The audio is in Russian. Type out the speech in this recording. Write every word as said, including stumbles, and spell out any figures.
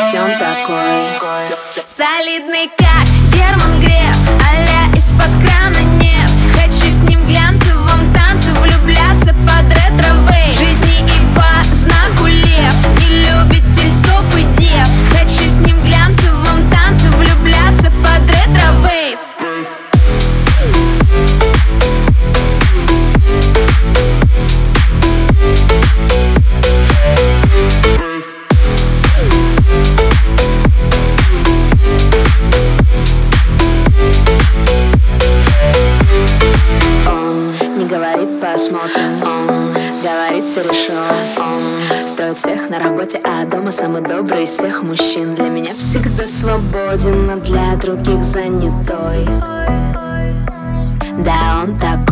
весь он такой солидный, как Герман Греф, а-ля из-под крана нефть. Хочу с ним в глянцевом танце влюбляться под ретро-вейв. Жизни и по знаку лев, не любит тельцов и дев. Хочу с ним в глянцевом танце влюбляться под ретро-вейв. Посмотрим, он говорит, все решил. Он строит всех на работе, а дома самый добрый из всех мужчин. Для меня всегда свободен, а для других занятой. Да, он такой.